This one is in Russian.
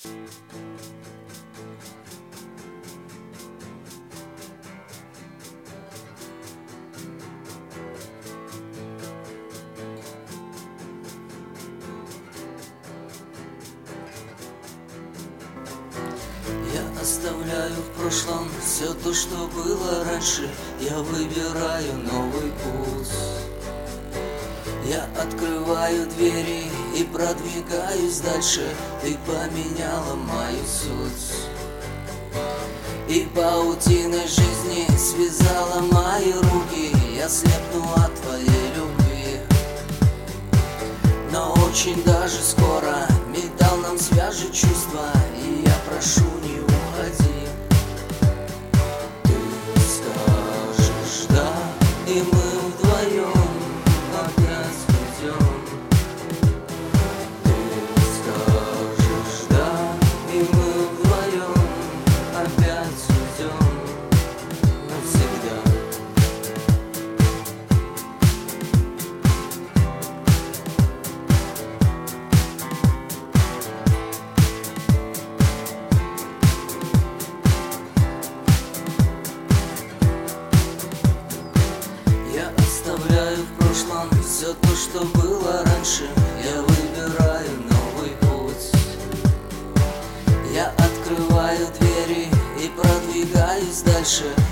Я оставляю в прошлом все то, что было раньше. Я выбираю новый путь. Я открываю двери и продвигаюсь дальше. Ты поменяла мою суть, и паутиной жизни связала мои руки. Я слепну от твоей любви, но очень даже скоро металл нам свяжет чувства. И я прошу, не уходи. Ты скажешь да, и мы вдвоем опять уйдем. Ты скажешь да, и мы вдвоем опять уйдем навсегда. Я оставляю в прошлом все то, что было раньше. Я выбираю новый путь. Я открываю двери и продвигаюсь дальше.